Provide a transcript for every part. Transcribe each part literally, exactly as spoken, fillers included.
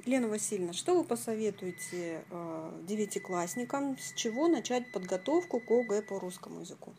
Елена Васильевна, что вы посоветуете э, девятиклассникам, с чего начать подготовку к ОГЭ по русскому языку?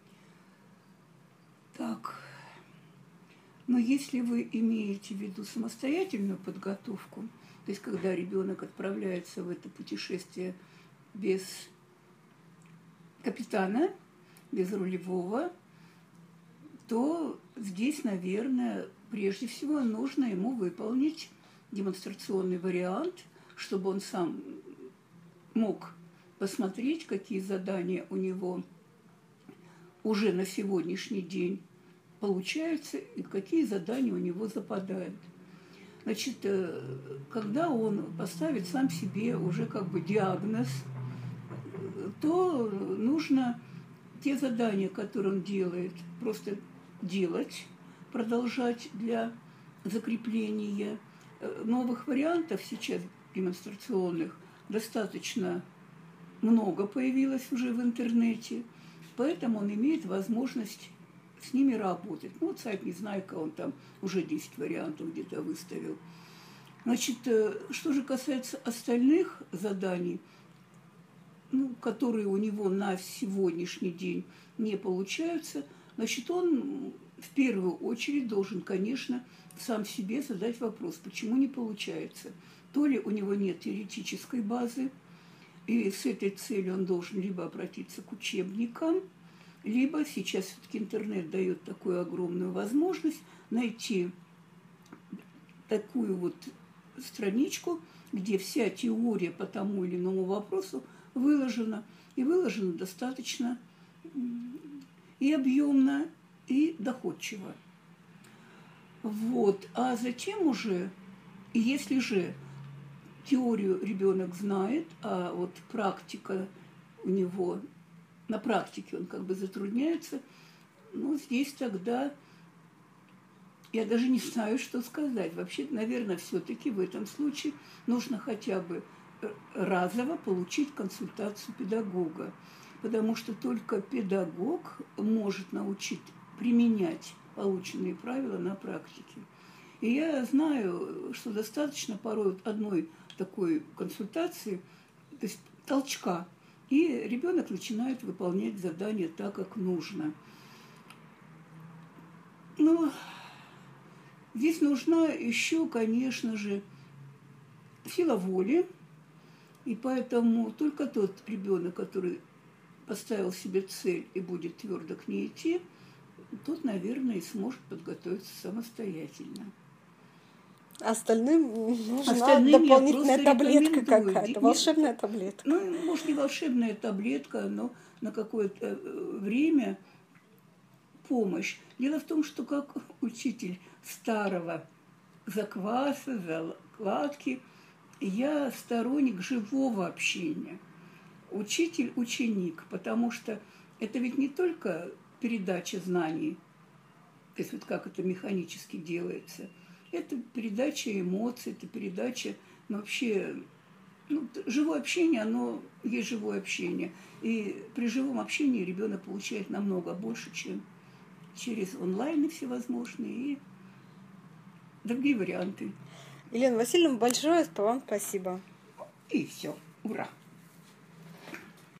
Так, но если вы имеете в виду самостоятельную подготовку, то есть когда ребенок отправляется в это путешествие без капитана, без рулевого, то здесь, наверное, прежде всего нужно ему выполнить демонстрационный вариант, чтобы он сам мог посмотреть, какие задания у него уже на сегодняшний день получаются и какие задания у него западают. Значит, когда он поставит сам себе уже как бы диагноз, то нужно те задания, которые он делает, просто делать, продолжать для закрепления. Новых вариантов сейчас демонстрационных достаточно много появилось уже в интернете, поэтому он имеет возможность с ними работать. Ну, вот сайт Незнайка, он там уже десять вариантов где-то выставил. Значит, что же касается остальных заданий, ну, которые у него на сегодняшний день не получаются, значит, он в первую очередь должен, конечно, сам себе задать вопрос, почему не получается. То ли у него нет теоретической базы, и с этой целью он должен либо обратиться к учебникам, либо сейчас все-таки интернет дает такую огромную возможность найти такую вот страничку, где вся теория по тому или иному вопросу выложена, и выложена достаточно и объемно, и доходчиво. Вот. А затем уже, если же теорию ребенок знает, а вот практика у него, на практике он как бы затрудняется, ну, здесь тогда я даже не знаю, что сказать. Вообще, наверное, все-таки в этом случае нужно хотя бы разово получить консультацию педагога, потому что только педагог может научить применять полученные правила на практике. И я знаю, что достаточно порой одной такой консультации, то есть толчка, и ребенок начинает выполнять задания так, как нужно. Но здесь нужна еще, конечно же, сила воли, и поэтому только тот ребенок, который поставил себе цель и будет твердо к ней идти, тот, наверное, и сможет подготовиться самостоятельно. Остальным нужна Остальным дополнительная таблетка какая-то, волшебная таблетка. Ну, может, не волшебная таблетка, но на какое-то время помощь. Дело в том, что как учитель старого закваса, закладки, я сторонник живого общения. Учитель-ученик, потому что это ведь не только передача знаний, то есть вот как это механически делается, это передача эмоций, это передача, ну, вообще, ну, живое общение, оно есть живое общение. И при живом общении ребенок получает намного больше, чем через онлайн всевозможные и другие варианты. Елена Васильевна, большое вам спасибо. И все. Ура!